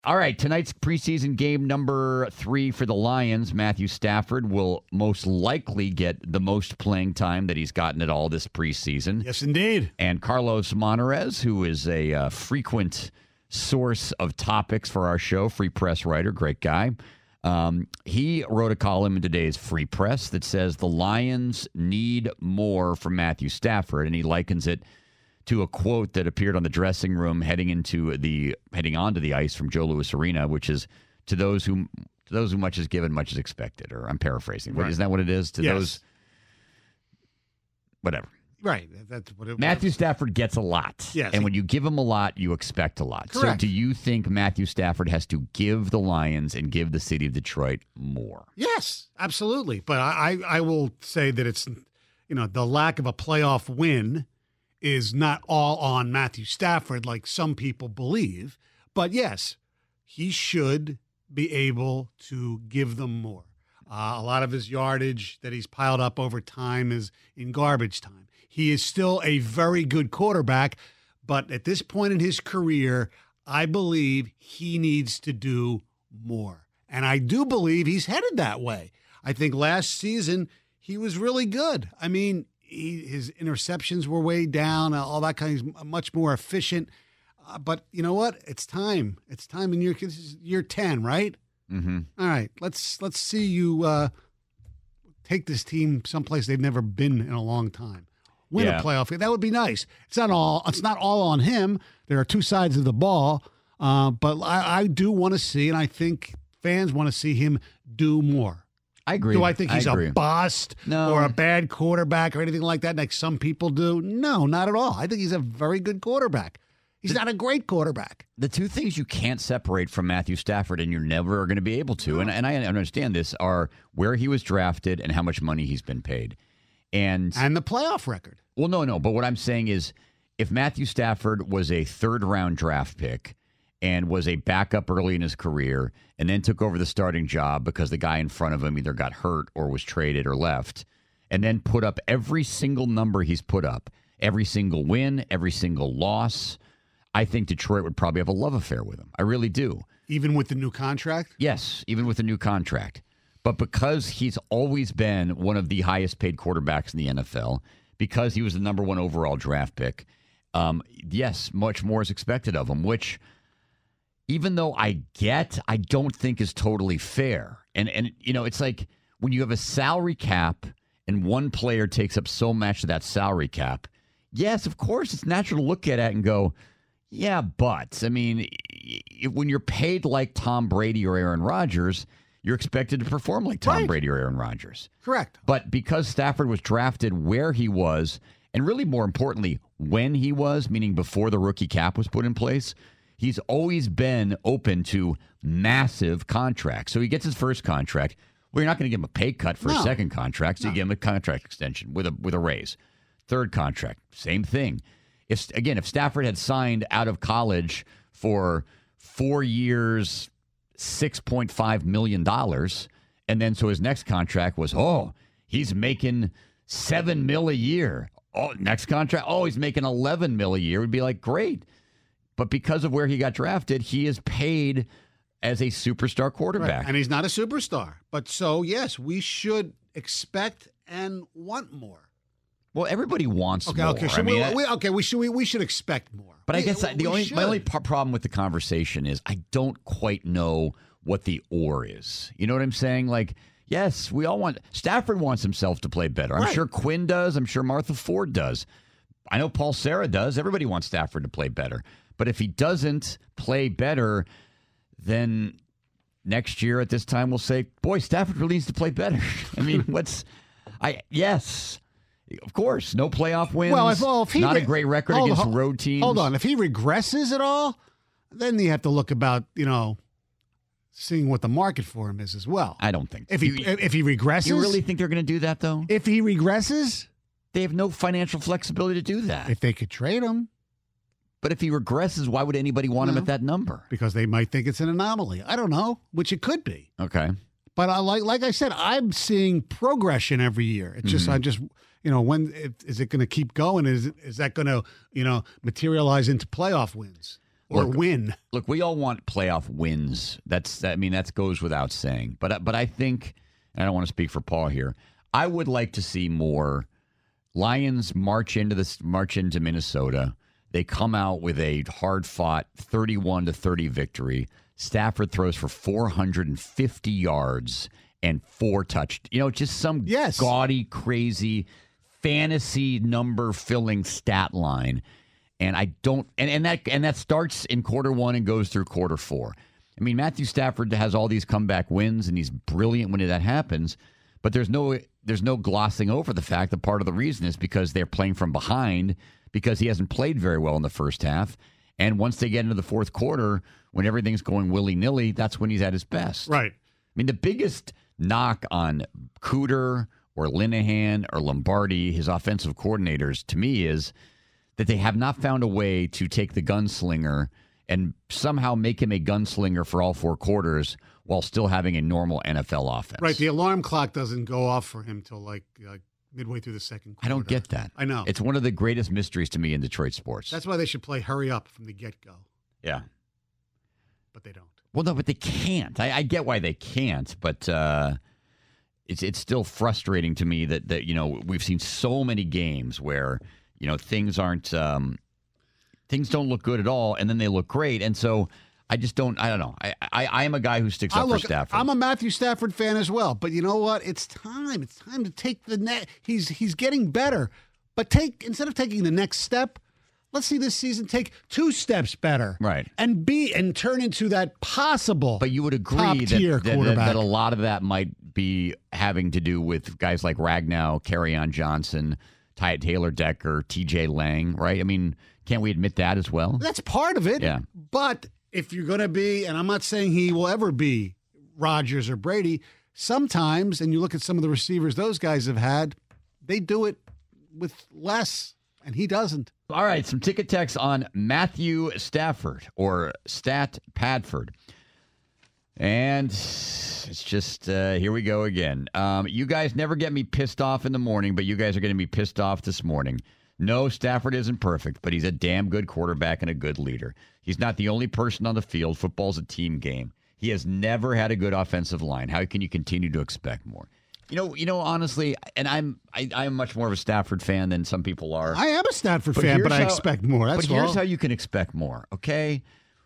All right, tonight's preseason game number 3 for the Lions. Matthew Stafford will most likely get the most playing time that he's gotten at all this preseason. Yes, indeed. And Carlos Monarez, who is a frequent source of topics for our show, Free Press writer, great guy. He wrote a column in today's Free Press that says the Lions need more from Matthew Stafford, and he likens it to a quote that appeared on the dressing room heading onto the ice from Joe Louis Arena, which is to those who much is given, much is expected. Or I'm paraphrasing. Right. Isn't that what it is? To those, whatever. Right. That's what it Matthew was. Stafford gets a lot. Yes. And when you give him a lot, you expect a lot. Correct. So do you think Matthew Stafford has to give the Lions and give the city of Detroit more? Yes, absolutely. But I will say that it's, the lack of a playoff win is not all on Matthew Stafford like some people believe. But yes, he should be able to give them more. A lot of his yardage that he's piled up over time is in garbage time. He is still a very good quarterback, but at this point in his career, I believe he needs to do more. And I do believe he's headed that way. I think last season he was really good. I mean, his interceptions were way down, all that kind of much more efficient. But you know what? It's time. It's time in year 10, right? Mm-hmm. All right. Let's see you take this team someplace they've never been in a long time. Win a playoff game. That would be nice. It's not all on him. There are two sides of the ball. But I do want to see, and I think fans want to see him do more. I agree. Do I think he's a bust or a bad quarterback or anything like that, like some people do? No, not at all. I think he's a very good quarterback. He's not a great quarterback. The two things you can't separate from Matthew Stafford, and you're never going to be able to, and I understand this, are where he was drafted and how much money he's been paid. And the playoff record. Well, no. But what I'm saying is if Matthew Stafford was a third-round draft pick and was a backup early in his career and then took over the starting job because the guy in front of him either got hurt or was traded or left, and then put up every single number he's put up, every single win, every single loss, I think Detroit would probably have a love affair with him. I really do. Even with the new contract? Yes, even with the new contract. But because he's always been one of the highest paid quarterbacks in the NFL, because he was the number 1 overall draft pick, yes, much more is expected of him, which, even though I don't think is totally fair. And it's like when you have a salary cap and one player takes up so much of that salary cap, yes, of course, it's natural to look at it and go, yeah, but, I mean, when you're paid like Tom Brady or Aaron Rodgers, you're expected to perform like Tom Brady or Aaron Rodgers. Correct. But because Stafford was drafted where he was, and really more importantly, when he was, meaning before the rookie cap was put in place, he's always been open to massive contracts. So he gets his first contract. Well, you're not going to give him a pay cut for a second contract, so you give him a contract extension with a raise. Third contract, same thing. If Stafford had signed out of college for 4 years, $6.5 million, and then so his next contract was, he's making $7 million a year. Oh, next contract, he's making $11 million a year. It would be like, great. But because of where he got drafted, he is paid as a superstar quarterback. Right. And he's not a superstar. But so, yes, we should expect and want more. Well, everybody wants more. Okay. We should expect more. But I guess my only problem with the conversation is I don't quite know what the or is. You know what I'm saying? Like, yes, we all want Stafford wants himself to play better. I'm sure Quinn does. I'm sure Martha Ford does. I know Paul Serra does. Everybody wants Stafford to play better. But if he doesn't play better, then next year at this time we'll say, boy, Stafford really needs to play better. I mean, yes. Of course, no playoff wins. If not a great record against road teams. Hold on. If he regresses at all, then you have to look about, seeing what the market for him is as well. I don't think. If he regresses. You really think they're going to do that, though? If he regresses. They have no financial flexibility to do that. If they could trade him. But if he regresses, why would anybody want him at that number? Because they might think it's an anomaly. I don't know, which it could be. Okay. But like I said, I'm seeing progression every year. It's just, when is it going to keep going? Is that going to, materialize into playoff wins? or win. Look, we all want playoff wins. That goes without saying. But I think, and I don't want to speak for Paul here, I would like to see more. Lions march into Minnesota. They come out with a hard-fought 31-30 victory. Stafford throws for 450 yards and 4 touchdowns. Just some gaudy, crazy, fantasy number-filling stat line. And I don't, and that starts in quarter 1 and goes through quarter 4. I mean, Matthew Stafford has all these comeback wins, and he's brilliant when that happens. But there's no glossing over the fact that part of the reason is because they're playing from behind, because he hasn't played very well in the first half. And once they get into the fourth quarter, when everything's going willy-nilly, that's when he's at his best. Right. I mean, the biggest knock on Cooter or Linehan or Lombardi, his offensive coordinators, to me is that they have not found a way to take the gunslinger and somehow make him a gunslinger for all 4 quarters while still having a normal NFL offense. Right. The alarm clock doesn't go off for him till like midway through the second quarter. I don't get that. I know. It's one of the greatest mysteries to me in Detroit sports. That's why they should play hurry up from the get-go. Yeah. But they don't. Well, no, but they can't. I get why they can't, but it's still frustrating to me that we've seen so many games where things aren't things don't look good at all, and then they look great, and so I just don't. I don't know. I am a guy who sticks up for Stafford. I'm a Matthew Stafford fan as well, but you know what? It's time. It's time to take the next. He's getting better, but instead of taking the next step, let's see this season take 2 steps better, right? And turn into that possible. But you would agree that a lot of that might be having to do with guys like Ragnow, Kerryon Johnson, Taylor Decker, T.J. Lang, right? I mean, can't we admit that as well? That's part of it. Yeah, but if you're going to be, and I'm not saying he will ever be Rodgers or Brady, sometimes, and you look at some of the receivers those guys have had, they do it with less, and he doesn't. All right, some ticket text on Matthew Stafford, or Stat Padford. And it's just, here we go again. You guys never get me pissed off in the morning, but you guys are going to be pissed off this morning. No, Stafford isn't perfect, but he's a damn good quarterback and a good leader. He's not the only person on the field. Football's a team game. He has never had a good offensive line. How can you continue to expect more? Honestly, and I'm much more of a Stafford fan than some people are. I am a Stafford fan, but I expect more. Here's how you can expect more, okay?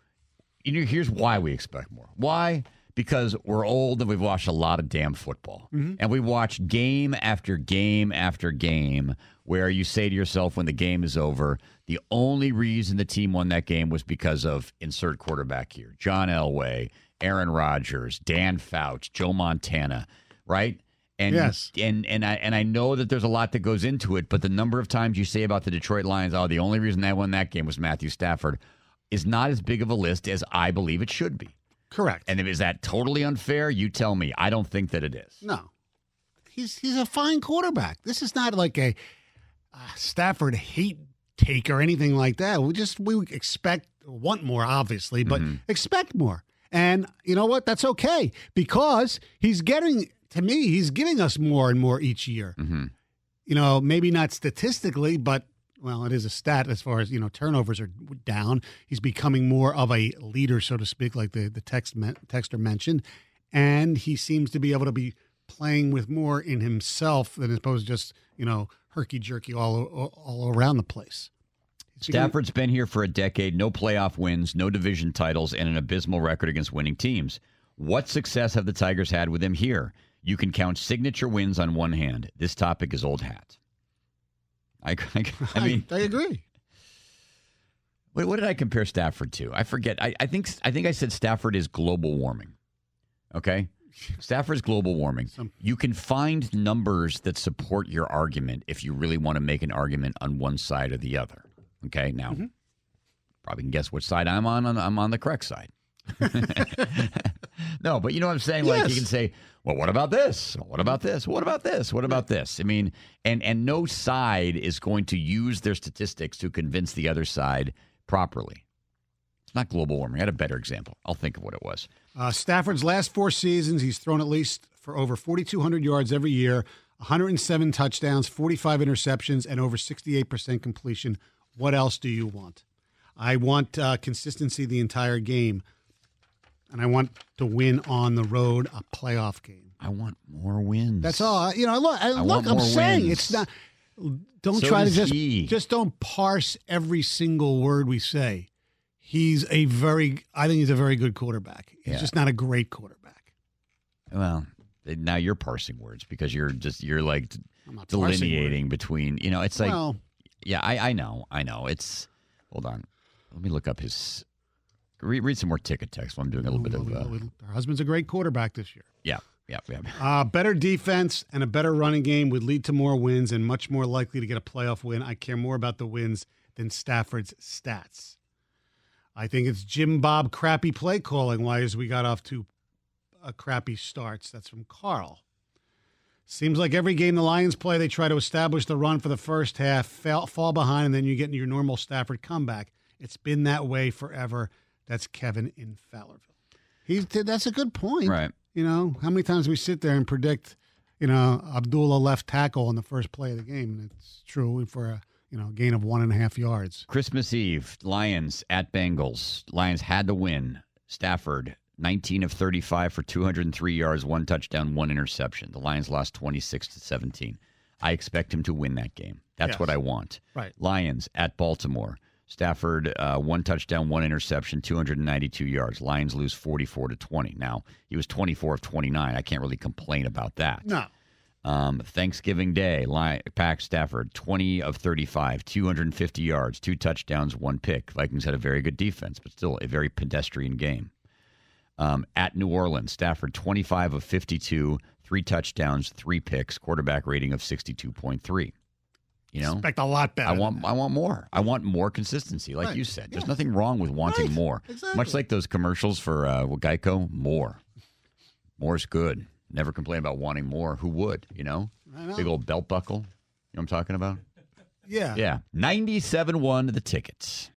Here's why we expect more. Why? Because we're old and we've watched a lot of damn football. Mm-hmm. And we watch game after game after game where you say to yourself when the game is over, the only reason the team won that game was because of insert quarterback here. John Elway, Aaron Rodgers, Dan Fouts, Joe Montana, right? And yes. And I know that there's a lot that goes into it, but the number of times you say about the Detroit Lions, the only reason they won that game was Matthew Stafford, is not as big of a list as I believe it should be. Correct. And is that totally unfair? You tell me. I don't think that it is. No. He's a fine quarterback. This is not like a Stafford hate take or anything like that. We want more, obviously, but expect more. And you know what? That's okay, because he's giving us more and more each year. Mm-hmm. Maybe not statistically, but well, it is a stat as far as, turnovers are down. He's becoming more of a leader, so to speak, like the texter mentioned. And he seems to be able to be playing with more in himself than as opposed to just, herky-jerky all around the place. Stafford's been here for a decade, no playoff wins, no division titles, and an abysmal record against winning teams. What success have the Tigers had with him here? You can count signature wins on one hand. This topic is old hat. I mean, I agree. What did I compare Stafford to? I forget. I think I said Stafford is global warming. Okay? Stafford's global warming. You can find numbers that support your argument if you really want to make an argument on one side or the other. Okay? Now, probably can guess which side I'm on. I'm on the correct side. No, but you know what I'm saying? Yes. Like, you can say, well, what about this? What about this? What about this? What about this? I mean, and no side is going to use their statistics to convince the other side properly. It's not global warming. I had a better example. I'll think of what it was. Stafford's last 4 seasons, he's thrown at least for over 4,200 yards every year, 107 touchdowns, 45 interceptions, and over 68% completion. What else do you want? I want consistency the entire game, and I want to win on the road a playoff game. I want more wins. That's all. Look, want I'm more saying wins. it's not. Don't So try to does he. just don't parse every single word we say. I think he's a very good quarterback. He's just not a great quarterback. Well, now you're parsing words because you're like I'm not parsing words. delineating between, it's like, Well, yeah, I know. It's, hold on. Let me look up his, read some more ticket text while I'm doing a little bit of, her husband's a great quarterback this year. yeah. Better defense and a better running game would lead to more wins and much more likely to get a playoff win. I care more about the wins than Stafford's stats. I think it's Jim Bob crappy play calling. Why is we got off to a crappy starts? That's from Carl. Seems like every game the Lions play, they try to establish the run for the first half, fall behind, and then you get into your normal Stafford comeback. It's been that way forever. That's Kevin in Fowlerville. That's a good point. Right. How many times we sit there and predict, Abdullah left tackle on the first play of the game, and it's true for a gain of 1.5 yards. Christmas Eve, Lions at Bengals. Lions had to win. Stafford, 19 of 35 for 203 yards, 1 touchdown, 1 interception. The Lions lost 26-17. I expect him to win that game. That's what I want. Right. Lions at Baltimore. Stafford, 1 touchdown, 1 interception, 292 yards. Lions lose 44-20. Now, he was 24 of 29. I can't really complain about that. No. Thanksgiving Day, Pack Stafford, 20 of 35, 250 yards, 2 touchdowns, 1 pick. Vikings had a very good defense, but still a very pedestrian game. At New Orleans, Stafford, 25 of 52, 3 touchdowns, 3 picks, quarterback rating of 62.3. Expect a lot better. I want more. I want more consistency, like you said. There's nothing wrong with wanting more. Exactly. Much like those commercials for Geico, more. More's good. Never complain about wanting more. Who would, I know. Big old belt buckle. You know what I'm talking about? Yeah. Yeah. 97-1 the tickets.